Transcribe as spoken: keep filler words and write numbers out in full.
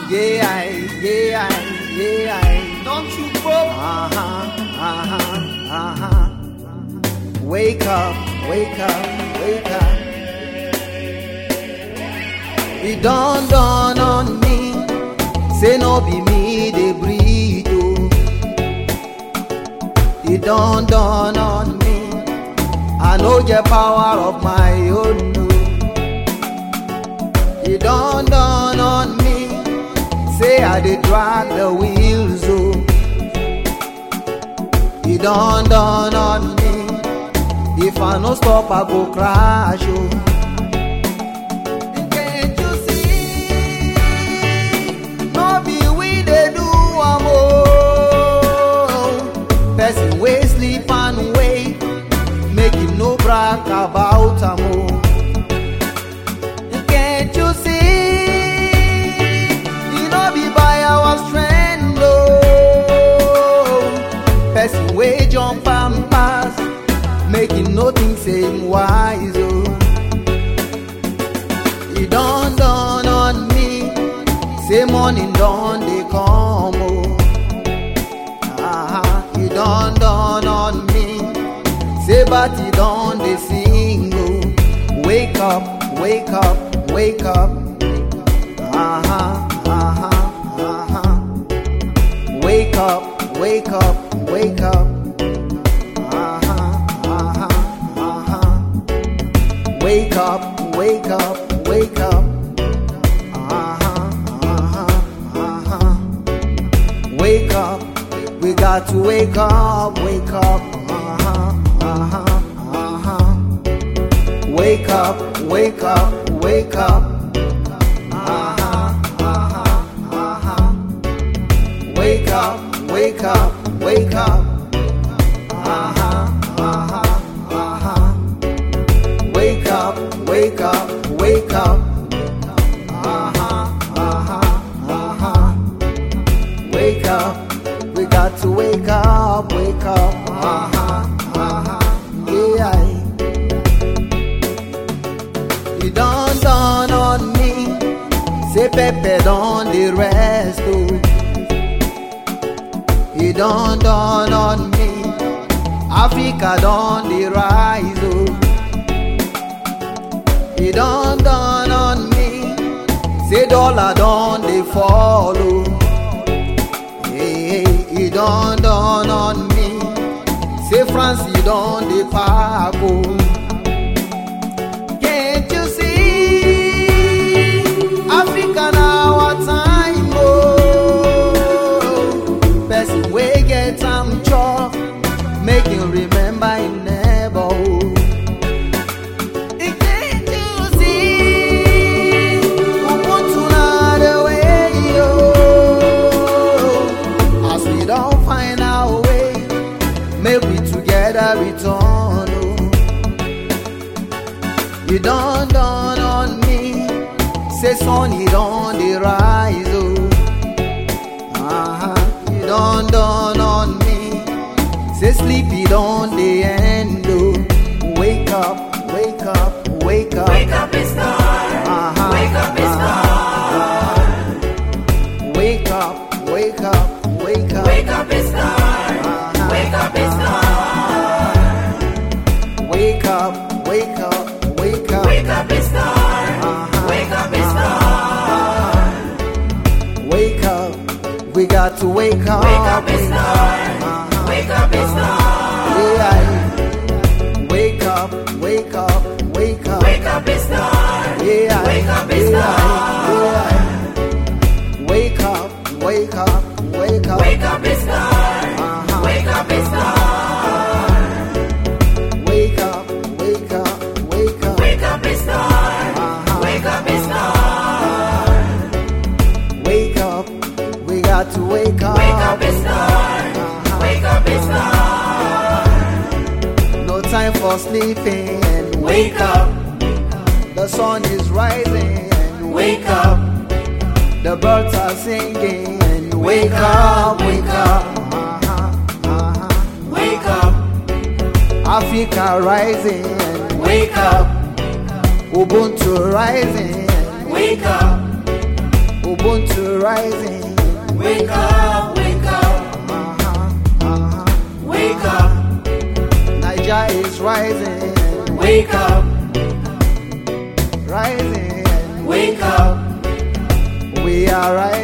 Yeah, I, yeah, I, yeah, I. Don't you go. Uh-huh, uh-huh, uh-huh. Wake up, wake up, wake up. It dawned dawn on me. Say no be me, they breathe, oh. It dawned dawn on me. I know the power of my own, oh. It dawned dawn on me. Say I did drag the wheels, oh. It dawned dawn on me. If I no stop, I go crash, oh. Can't you see? No be we they do am, oh. Person way sleep and wake, make him no brag about am, oh. Can't you see? You no be by our strength, oh. Person way jump and pass, making nothing saying wise, oh. It dawned dawn on me. Say morning dawn they come, oh. Ah, it dawned dawn on me. Say bati dawn they sing, oh. Wake up, wake up, wake up. Uh-huh, uh-huh, uh-huh. Wake up, wake up, wake up. Wake up, wake up, wake up. Uh-huh, uh-huh, uh-huh. Wake up, we got to wake up, wake up. Uh-huh, uh-huh, uh-huh. Wake up, wake up, wake up. Uh-huh, uh-huh, uh-huh. Wake up, wake up, wake up. Uh-huh, uh-huh. Wake up, wake up, wake up. Uh-huh, uh-huh, uh-huh. Wake up, we got to wake up, wake up. Uh-huh, uh-huh, yeah. It dawned dawn on me. Say Pepe don the rest, oh. It dawned dawn on me. Africa don the rise, oh. It dawned dawn on me. Say dollar don they follow. Hey, it dawned dawn on me. Say France you don they pack, oh. Can't you see? Africa now our time, oh. Person way get am chop, make him remember him never, oh. Return, oh. You dawned dawn on me. Say sun it on the rise, oh. Uh-huh. You dawned dawn on me. Say sleep it on the end, oh. Wake up, wake up, wake up. Wake up and start. Uh-huh. Wake up and start. Wake up, wake up, wake up. Wake up and start. Uh-huh. Wake up and start. Wake up, wake up, wake up. Wake up and start. Uh-huh. Wake up and start. Wake up, we got to wake up. Wake up and start. Uh-huh. Wake up and start. Yeah. Wake up, wake up, wake up. Wake up and start. Yeah. Wake up and start. Yeah. Wake up, wake up, wake up. Wake up and start. Uh-huh. Wake up and start. Wake up, wake up, wake up. Wake up and start. Uh-huh. Wake up and start. Wake up, we got to wake up. Wake up and start. Uh-huh. Wake up and start. No time for sleeping and wake up. The sun is rising and wake up. The birds are singing and wake up, wake up. Uh-huh, uh-huh. Wake up. Africa rising and wake up. Ubuntu rising and wake up. Ubuntu want to rising. Wake up, wake up, Uh-huh, uh-huh. wake up, Nigeria is rising, wake up, rising. wake up. We are rising.